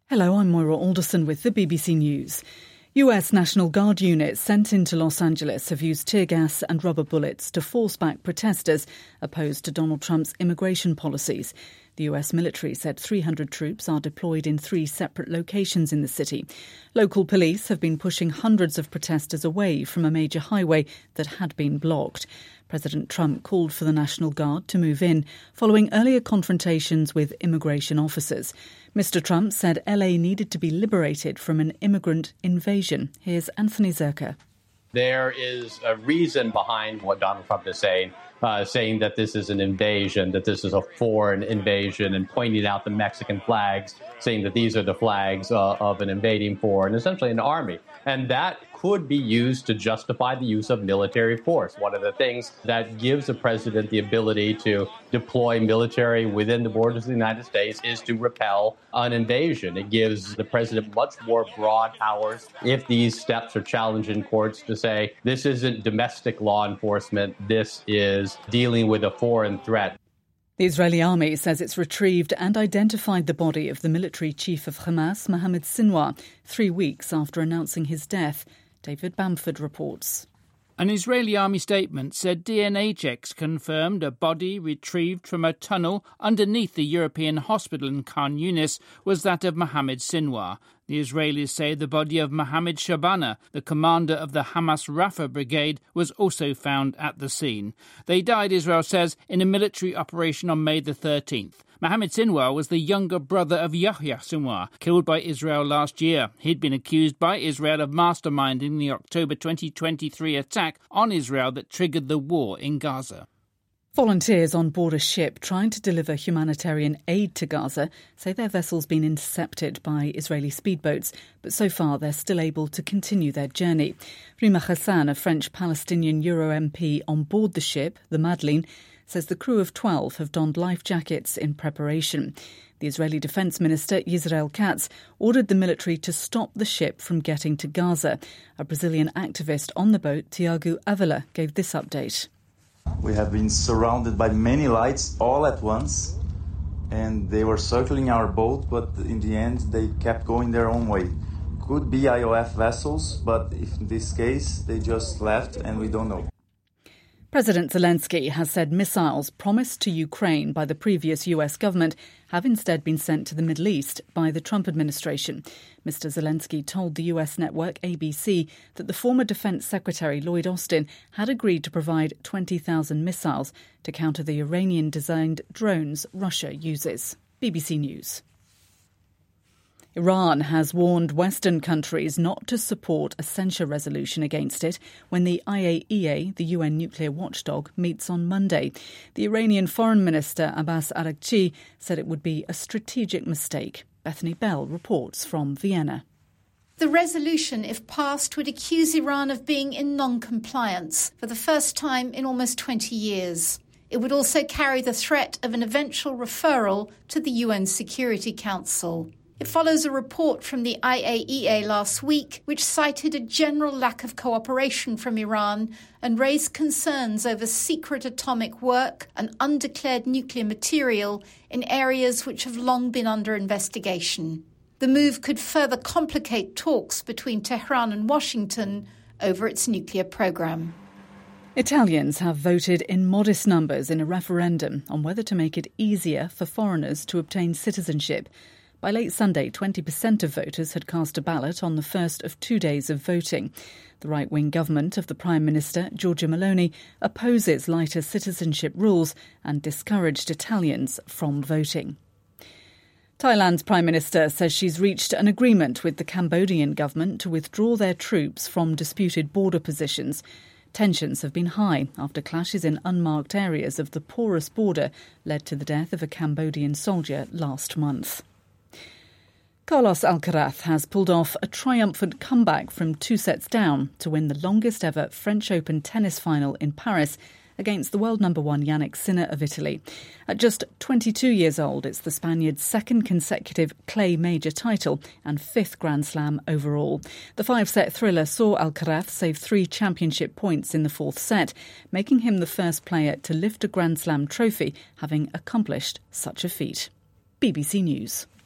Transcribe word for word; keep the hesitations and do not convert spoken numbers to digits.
Hello, I'm Moira Alderson with the B B C News. U S National Guard units sent into Los Angeles have used tear gas and rubber bullets to force back protesters opposed to Donald Trump's immigration policies. The U S military said three hundred troops are deployed in three separate locations in the city. Local police have been pushing hundreds of protesters away from a major highway that had been blocked. President Trump called for the National Guard to move in following earlier confrontations with immigration officers. Mister Trump said L A needed to be liberated from an immigrant invasion. Here's Anthony Zerka. There is a reason behind what Donald Trump is saying, uh, saying that this is an invasion, that this is a foreign invasion, and pointing out the Mexican flags, saying that these are the flags uh, of an invading foreign, essentially an army. And that could be used to justify the use of military force. One of the things that gives the president the ability to deploy military within the borders of the United States is to repel an invasion. It gives the president much more broad powers if these steps are challenged in courts to say this isn't domestic law enforcement, this is dealing with a foreign threat. The Israeli army says it's retrieved and identified the body of the military chief of Hamas, Mohammed Sinwar, three weeks after announcing his death. David Bamford reports. An Israeli army statement said D N A checks confirmed a body retrieved from a tunnel underneath the European hospital in Khan Yunis was that of Mohammed Sinwar. The Israelis say the body of Mohammed Shabana, the commander of the Hamas Rafah brigade, was also found at the scene. They died, Israel says, in a military operation on May the thirteenth. Mohammed Sinwar was the younger brother of Yahya Sinwar, killed by Israel last year. He'd been accused by Israel of masterminding the October twenty twenty-three attack on Israel that triggered the war in Gaza. Volunteers on board a ship trying to deliver humanitarian aid to Gaza say their vessel's been intercepted by Israeli speedboats, but so far they're still able to continue their journey. Rima Hassan, a French-Palestinian Euro M P on board the ship, the Madeleine, says the crew of twelve have donned life jackets in preparation. The Israeli Defence Minister, Yisrael Katz, ordered the military to stop the ship from getting to Gaza. A Brazilian activist on the boat, Tiago Avila, gave this update. We have been surrounded by many lights all at once, and they were circling our boat, but in the end they kept going their own way. Could be I O F vessels, but if in this case they just left and we don't know. President Zelensky has said missiles promised to Ukraine by the previous U S government have instead been sent to the Middle East by the Trump administration. Mister Zelensky told the U S network A B C that the former Defense Secretary Lloyd Austin had agreed to provide twenty thousand missiles to counter the Iranian-designed drones Russia uses. B B C News. Iran has warned Western countries not to support a censure resolution against it when the I A E A, the U N nuclear watchdog, meets on Monday. The Iranian Foreign Minister Abbas Araghchi said it would be a strategic mistake. Bethany Bell reports from Vienna. The resolution, if passed, would accuse Iran of being in non-compliance for the first time in almost twenty years. It would also carry the threat of an eventual referral to the U N Security Council. It follows a report from the I A E A last week, which cited a general lack of cooperation from Iran and raised concerns over secret atomic work and undeclared nuclear material in areas which have long been under investigation. The move could further complicate talks between Tehran and Washington over its nuclear program. Italians have voted in modest numbers in a referendum on whether to make it easier for foreigners to obtain citizenship. By late Sunday, twenty percent of voters had cast a ballot on the first of two days of voting. The right-wing government of the Prime Minister, Giorgia Meloni, opposes lighter citizenship rules and discouraged Italians from voting. Thailand's Prime Minister says she's reached an agreement with the Cambodian government to withdraw their troops from disputed border positions. Tensions have been high after clashes in unmarked areas of the porous border led to the death of a Cambodian soldier last month. Carlos Alcaraz has pulled off a triumphant comeback from two sets down to win the longest ever French Open tennis final in Paris against the world number one Jannik Sinner of Italy. At just twenty-two years old, it's the Spaniard's second consecutive clay major title and fifth Grand Slam overall. The five-set thriller saw Alcaraz save three championship points in the fourth set, making him the first player to lift a Grand Slam trophy, having accomplished such a feat. B B C News.